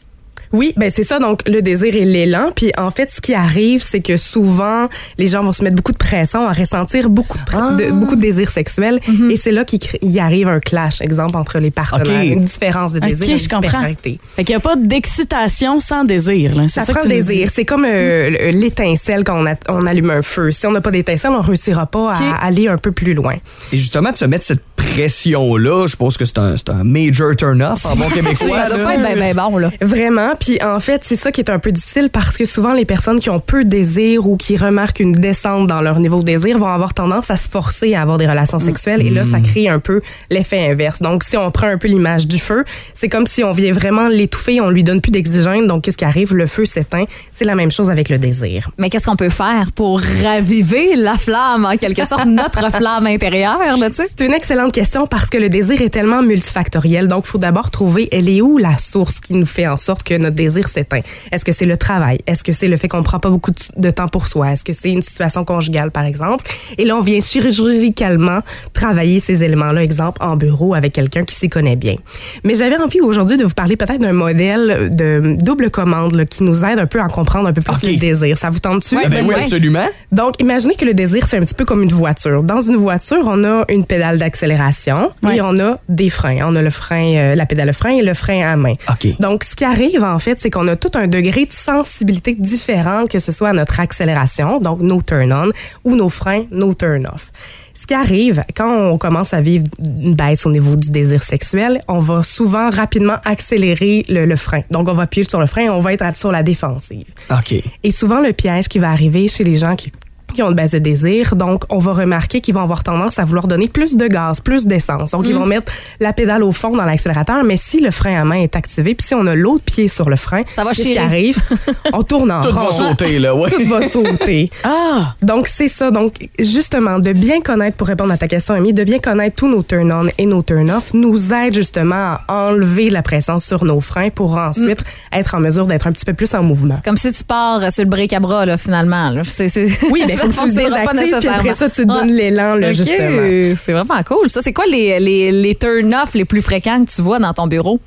Oui, ben c'est ça. Donc, le désir et l'élan. Puis, en fait, ce qui arrive, c'est que souvent, les gens vont se mettre beaucoup de pression à ressentir beaucoup de désir sexuel. Et c'est là qu'il arrive un clash, exemple, entre les partenaires. Okay. Une différence de désir, OK, une je comprends. disparité. Fait qu'il n'y a pas d'excitation sans désir. Là. C'est Ça ça prend que le tu nous dis. désir. C'est comme l'étincelle quand on allume un feu. Si on n'a pas d'étincelle, on ne réussira pas à aller un peu plus loin. Et justement, de se mettre cette pression-là, je pense que c'est un major turn-off en bon québécois. Ça doit pas être bien bon, là. Vraiment. Puis en fait, c'est ça qui est un peu difficile parce que souvent, les personnes qui ont peu de désir ou qui remarquent une descente dans leur niveau de désir vont avoir tendance à se forcer à avoir des relations sexuelles. Et là, ça crée un peu l'effet inverse. Donc, si on prend un peu l'image du feu, c'est comme si on vient vraiment l'étouffer, on lui donne plus d'oxygène. Donc, qu'est-ce qui arrive? Le feu s'éteint. C'est la même chose avec le désir. Mais qu'est-ce qu'on peut faire pour raviver la flamme, en quelque sorte, notre flamme intérieure, là, tu sais? C'est une excellente question parce que le désir est tellement multifactoriel. Donc, il faut d'abord trouver, elle est où la source qui nous fait en sorte que notre désir s'éteint? Est-ce que c'est le travail? Est-ce que c'est le fait qu'on ne prend pas beaucoup de temps pour soi? Est-ce que c'est une situation conjugale, par exemple? Et là, on vient chirurgicalement travailler ces éléments-là, exemple, en bureau avec quelqu'un qui s'y connaît bien. Mais j'avais envie aujourd'hui de vous parler peut-être d'un modèle de double commande là, qui nous aide un peu à comprendre un peu plus le désir. Ça vous tente-tu? Oui, absolument. Donc, imaginez que le désir, c'est un petit peu comme une voiture. Dans une voiture, on a une pédale d'accélération et on a des freins. On a le frein, la pédale de frein et le frein à main. Okay. Donc, ce qui arrive, en fait, c'est qu'on a tout un degré de sensibilité différent, que ce soit à notre accélération, donc no turn-on, ou nos freins, no turn-off. Ce qui arrive, quand on commence à vivre une baisse au niveau du désir sexuel, on va souvent rapidement accélérer le frein. Donc, on va appuyer sur le frein et on va être sur la défensive. OK. Et souvent, le piège qui va arriver chez les gens qui ont une baisse de désir, donc on va remarquer qu'ils vont avoir tendance à vouloir donner plus de gaz, plus d'essence. Donc, ils vont mettre la pédale au fond dans l'accélérateur, mais si le frein à main est activé, puis si on a l'autre pied sur le frein, ça va qu'est-ce qui arrive? On tourne en rond. Tout va sauter, là, oui. Tout va sauter. Ah! Donc, c'est ça. Donc, justement, de bien connaître, pour répondre à ta question, Amy, de bien connaître tous nos turn-on et nos turn-off nous aide justement à enlever la pression sur nos freins pour ensuite être en mesure d'être un petit peu plus en mouvement. C'est comme si tu pars sur le break à bras, là, finalement. Là. Oui, mais il faut que tu le désactives, puis après ça, tu te donnes l'élan, là, justement. C'est vraiment cool. Ça, c'est quoi les turn-off les plus fréquents que tu vois dans ton bureau?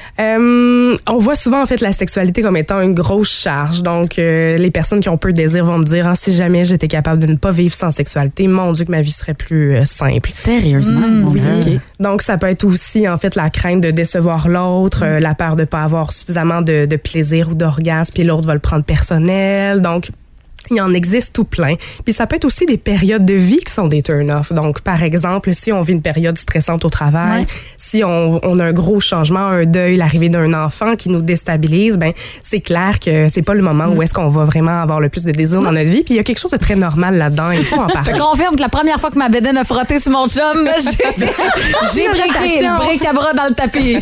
On voit souvent, en fait, la sexualité comme étant une grosse charge. Donc, les personnes qui ont peu de désir vont me dire, si jamais j'étais capable de ne pas vivre sans sexualité, mon Dieu, que ma vie serait plus simple. Sérieusement? Oui. Okay. Donc, ça peut être aussi, en fait, la crainte de décevoir l'autre, la peur de ne pas avoir suffisamment de plaisir ou d'orgasme, puis l'autre va le prendre personnel. Donc, il en existe tout plein. Puis ça peut être aussi des périodes de vie qui sont des turn-off. Donc, par exemple, si on vit une période stressante au travail, si on a un gros changement, un deuil, l'arrivée d'un enfant qui nous déstabilise, ben c'est clair que c'est pas le moment où est-ce qu'on va vraiment avoir le plus de désir dans notre vie. Puis il y a quelque chose de très normal là-dedans. Il faut en parler. Je te confirme que la première fois que ma bédaine a frotté sur mon chum, j'ai breaké le break à bras dans le tapis.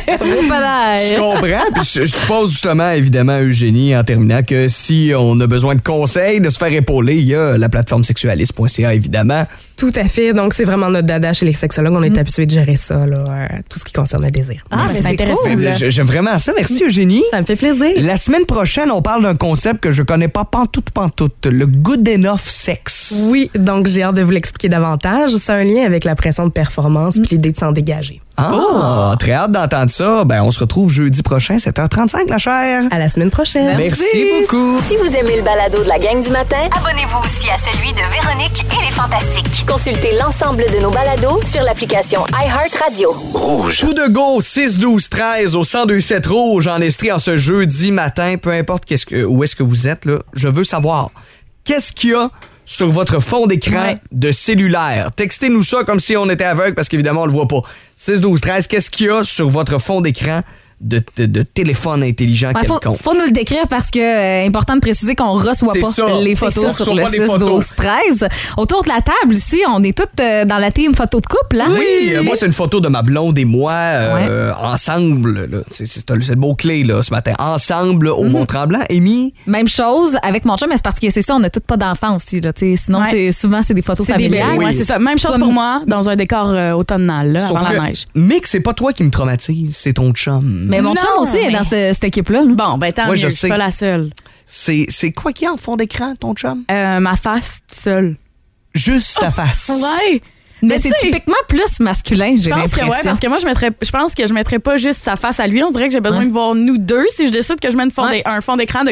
Je comprends. Puis je suppose justement, évidemment, Eugénie, en terminant, que si on a besoin de conseils, de se faire épauler, il y a la plateforme sexualiste.ca, évidemment. Tout à fait. Donc, c'est vraiment notre dada chez les sexologues. On est habitué de gérer ça, là, tout ce qui concerne le désir. Ah, mais c'est intéressant. Cool. J'aime vraiment ça. Merci, Eugénie. Ça me fait plaisir. La semaine prochaine, on parle d'un concept que je connais pas pantoute. Le good enough sex. Oui, donc j'ai hâte de vous l'expliquer davantage. C'est un lien avec la pression de performance puis l'idée de s'en dégager. Ah, très hâte d'entendre ça. Ben, on se retrouve jeudi prochain, 7h35, la chère. À la semaine prochaine. Merci beaucoup. Si vous aimez le balado de la gang du matin, Abonnez-vous aussi à celui de Véronique et les Fantastiques. consultez l'ensemble de nos balados sur l'application iHeartRadio. Rouge. Tout de go, 6-12-13 au 102-7 Rouge en Estrie en ce jeudi matin. Peu importe où est-ce que vous êtes, là, je veux savoir, qu'est-ce qu'il y a sur votre fond d'écran de cellulaire? Textez-nous ça comme si on était aveugle parce qu'évidemment, on le voit pas. 6-12-13, qu'est-ce qu'il y a sur votre fond d'écran de téléphone intelligent quelconque. Faut nous le décrire parce que important de préciser qu'on reçoit C'est pas ça. les C'est photos ça. sur le 6, 12, 13. Autour de la table ici, on est toutes dans la team photo de couple. Hein? Oui, moi, c'est une photo de ma blonde et moi ensemble. Là. C'est le mot-clé là, ce matin. Ensemble au Mont-Tremblant. Amy? Même chose avec mon chum, mais c'est parce que c'est ça, on n'a toutes pas d'enfants aussi. Là, sinon, souvent, c'est des photos familiales. Oui, c'est ça. Même chose pour moi, dans un décor automnal, là, avant la neige. Mick, c'est pas toi qui me traumatise, c'est ton chum. Mais mon chum aussi est dans cette équipe-là. Bon, ben tant mieux, je suis pas la seule. C'est quoi qu'il y a en fond d'écran, ton chum? Ma face seule. Juste ta face? Ouais. Mais c'est typiquement plus masculin, j'ai l'impression. Parce que moi, je pense que je mettrais pas juste sa face à lui. On dirait que j'ai besoin de voir nous deux. Si je décide que je mets un fond d'écran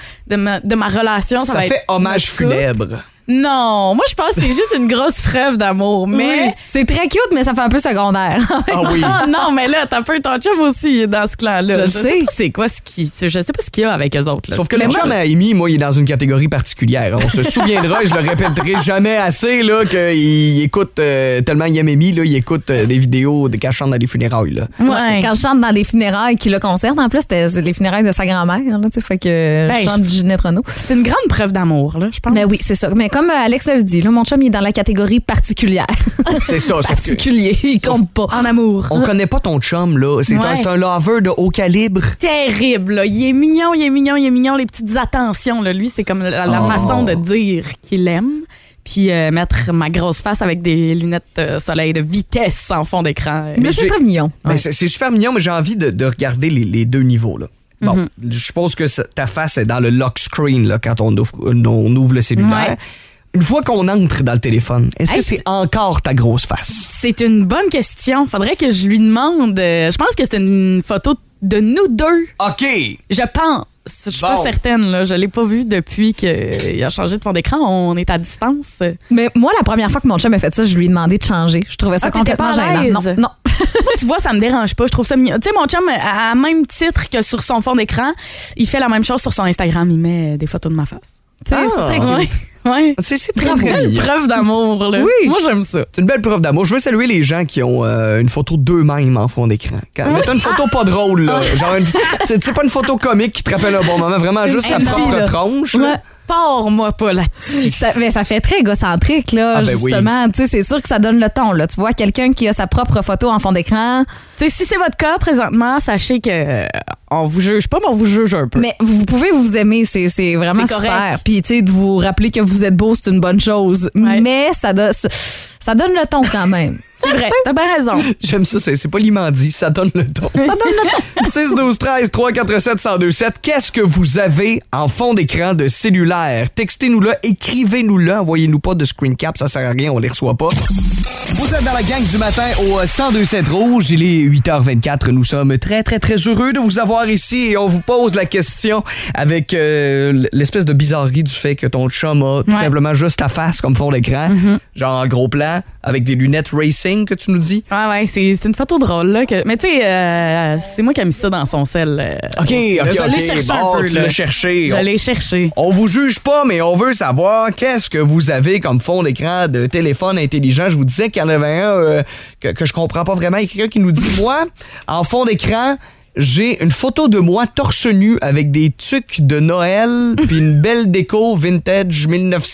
de ma relation, ça va fait être hommage funèbre. Non, moi je pense que c'est juste une grosse preuve d'amour, mais c'est très cute, mais ça fait un peu secondaire. Ah oui. Non, mais là, t'as peu ton chum aussi dans ce clan-là. Je sais. C'est quoi je sais pas ce qu'il y a avec eux autres. Là. Sauf que le chum à Amy, moi, il est dans une catégorie particulière. On se souviendra, et je le répéterai jamais assez, là, qu'il écoute tellement il aime Amy, là, il écoute des vidéos quand je chante dans des funérailles. Là. Ouais. Quand je chante dans des funérailles qui le concernent, en plus, c'était les funérailles de sa grand-mère, là, fait que je chante Ginette Renault. C'est une grande preuve d'amour, là, je pense. Mais oui, c'est ça. Mais comme Alex le dit, là, mon chum il est dans la catégorie particulière. C'est ça. Particulier, il compte pas. En amour. On connaît pas ton chum, là. C'est un lover de haut calibre. Terrible, là. Il est mignon. Les petites attentions, là. Lui, c'est comme la façon de dire qu'il aime. Puis mettre ma grosse face avec des lunettes soleil de vitesse en fond d'écran. Mais c'est très mignon. Ouais. C'est super mignon, mais j'ai envie de regarder les deux niveaux, là. Bon, je suppose que ta face est dans le lock screen là, quand on ouvre le cellulaire. Ouais. Une fois qu'on entre dans le téléphone, est-ce que c'est encore ta grosse face? C'est une bonne question. Faudrait que je lui demande. Je pense que c'est une photo de nous deux. OK. Je pense. Je suis pas certaine, là. Je l'ai pas vu depuis qu'il a changé de fond d'écran. On est à distance. Mais moi, la première fois que mon chum a fait ça, je lui ai demandé de changer. Je trouvais ça complètement gênant. Non. Moi, tu vois, ça me dérange pas. Je trouve ça mignon. Tu sais, mon chum, à même titre que sur son fond d'écran, il fait la même chose sur son Instagram. Il met des photos de ma face. C'est très cute. Ouais. C'est très belle preuve d'amour. Là. Oui. Moi, j'aime ça. C'est une belle preuve d'amour. Je veux saluer les gens qui ont une photo d'eux-mêmes en fond d'écran. Mais t'as une photo pas drôle, là. Genre, c'est pas une photo comique qui te rappelle un bon moment. Vraiment juste sa propre tronche. Là. Pars-moi pas là-dessus. Mais ça fait très égocentrique, là, justement. Oui. C'est sûr que ça donne le ton. Là. Tu vois quelqu'un qui a sa propre photo en fond d'écran. T'sais, si c'est votre cas présentement, sachez que on vous juge pas, mais on vous juge un peu. Mais vous pouvez vous aimer, c'est vraiment super. Puis, tu sais, de vous rappeler que vous êtes beau, c'est une bonne chose. Ouais. Mais ça donne le ton quand même. C'est vrai, t'as bien raison. J'aime ça, c'est poliment dit, ça donne le ton. Ça donne le ton. 6 12 13 347 1027. Qu'est-ce que vous avez en fond d'écran de cellulaire? Textez-nous-le, écrivez-nous-le, envoyez-nous pas de screen cap, ça sert à rien, on les reçoit pas. Vous êtes dans la gang du matin au 1027 Rouge, il est 8h24, nous sommes très très très heureux de vous avoir ici et on vous pose la question avec l'espèce de bizarrerie du fait que ton chum a tout simplement juste ta face comme fond d'écran, genre en gros plan, avec des lunettes racing que tu nous dis. Ouais, c'est une photo drôle, là. Mais tu sais, c'est moi qui ai mis ça dans son sel. OK. Je l'ai cherché un peu, tu l'as cherché. Je l'ai cherché. On vous juge pas, mais on veut savoir qu'est-ce que vous avez comme fond d'écran de téléphone intelligent. Je vous disais qu'il y en avait un que je comprends pas vraiment. Il y a quelqu'un qui nous dit, moi, en fond d'écran, j'ai une photo de moi torse nu avec des tucs de Noël puis une belle déco vintage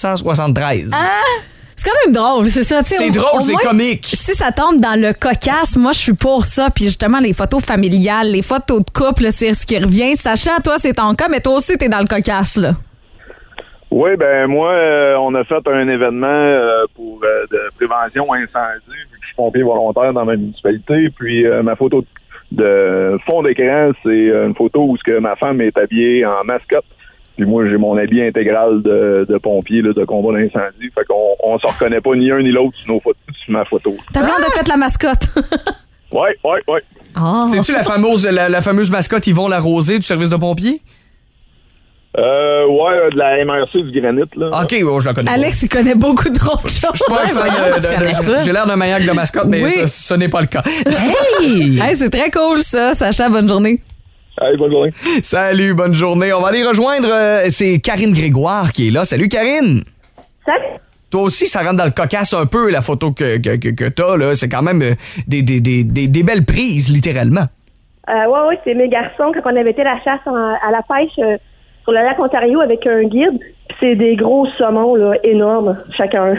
1973. C'est quand même drôle, c'est ça. C'est drôle, c'est comique. Si ça tombe dans le cocasse, moi, je suis pour ça. Puis justement, les photos familiales, les photos de couple, c'est ce qui revient. Sachant, toi, c'est ton cas, mais toi aussi, t'es dans le cocasse, là. Oui, ben moi, on a fait un événement pour de prévention incendie, vu que je suis pompier volontaire dans ma municipalité. Puis ma photo de fond d'écran, c'est une photo où ma femme est habillée en mascotte. Puis moi, j'ai mon habit intégral de pompier, là, de combat d'incendie. Fait qu'on se reconnaît pas ni un ni l'autre sur ma photo. Ta blonde a fait la mascotte. Oui. Oh. C'est-tu la fameuse mascotte Yvon Larosée du service de pompiers? Ouais, de la MRC du Granit, là. OK, je la connais. Alex, il connaît beaucoup d'autres choses. Je suis pas un fan j'ai l'air d'un maniaque de mascotte, mais ce n'est pas le cas. Hey, c'est très cool, ça. Sacha, bonne journée. Hey, bonne journée. Salut, bonne journée. On va aller rejoindre, c'est Karine Grégoire qui est là. Salut, Karine. Salut. Toi aussi, ça rentre dans le cocasse un peu, la photo que t'as, là. C'est quand même des belles prises, littéralement. Oui, c'est mes garçons, quand on avait été à la chasse à la pêche sur le lac Ontario avec un guide. C'est des gros saumons là, énormes, chacun.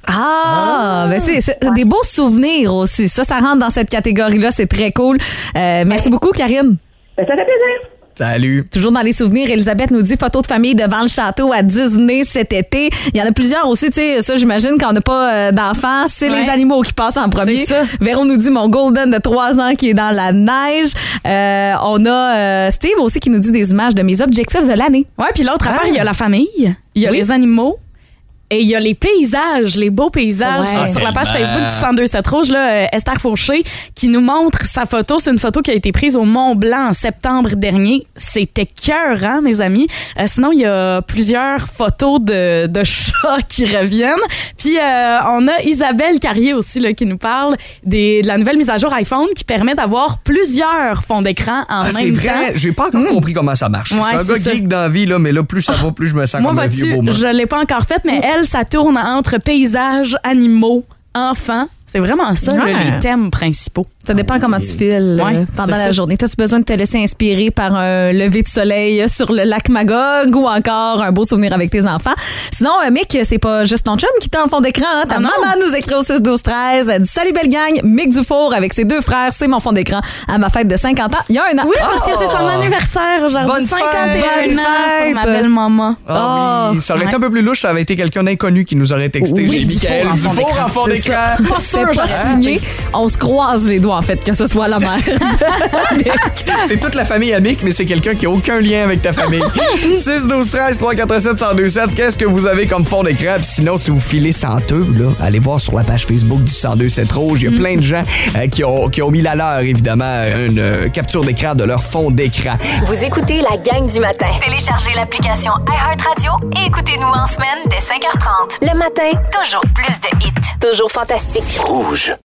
Ben c'est des beaux souvenirs aussi. Ça rentre dans cette catégorie-là. C'est très cool. Merci beaucoup, Karine. Ça fait plaisir. Salut. Toujours dans les souvenirs, Elisabeth nous dit photo de famille devant le château à Disney cet été. Il y en a plusieurs aussi, tu sais, ça j'imagine quand on n'a pas d'enfants, c'est les animaux qui passent en premier. C'est ça. Véro nous dit mon golden de 3 ans qui est dans la neige. On a Steve aussi qui nous dit des images de mes objectifs de l'année. Ouais, puis l'autre affaire, il y a la famille, il y a les animaux. Et il y a les paysages, les beaux paysages sur la page Facebook du 1027 Rouge, là, Esther Fauché, qui nous montre sa photo. C'est une photo qui a été prise au Mont-Blanc en septembre dernier. C'était écœurant, mes amis. Sinon, il y a plusieurs photos de chats qui reviennent. Puis, on a Isabelle Carrier aussi là, qui nous parle de la nouvelle mise à jour iPhone qui permet d'avoir plusieurs fonds d'écran en même temps. C'est vrai, j'ai pas encore compris comment ça marche. Ouais, je suis un gars geek dans la vie, là, mais là, plus ça va, plus je me sens comme un vieux beau je l'ai pas encore fait, mais elle, ça tourne entre paysages, animaux, enfants. C'est vraiment ça, là, les thèmes principaux. Ça dépend comment tu files pendant la journée. T'as-tu besoin de te laisser inspirer par un lever de soleil sur le lac Magog ou encore un beau souvenir avec tes enfants? Sinon, Mick, c'est pas juste ton chum qui t'a en fond d'écran. Hein? Ta maman nous écrit au 6-12-13. Elle dit « Salut belle gang, Mick Dufour avec ses 2 frères, c'est mon fond d'écran à ma fête de 50 ans. Il y a un an. » Oui, parce que c'est son anniversaire aujourd'hui. Bonne 51 ans pour ma belle maman. Oui, ça aurait été un peu plus louche, ça avait été quelqu'un d'inconnu qui nous aurait texté. Oui, J'ai Michael Dufour en fond d'écran. Pas sûr, pas signé. On se croise les doigts, en fait, que ce soit la mère. C'est toute la famille à Mick, mais c'est quelqu'un qui n'a aucun lien avec ta famille. 6-12-13-347-1027, qu'est-ce que vous avez comme fond d'écran? Puis sinon, si vous filez senteux, là, allez voir sur la page Facebook du 1027 Rouge. Il y a plein de gens qui ont mis la leur, évidemment, une capture d'écran de leur fond d'écran. Vous écoutez la gang du matin. Téléchargez l'application iHeartRadio et écoutez-nous en semaine dès 5h30. Le matin, Toujours plus de hits. toujours fantastique. Rouge.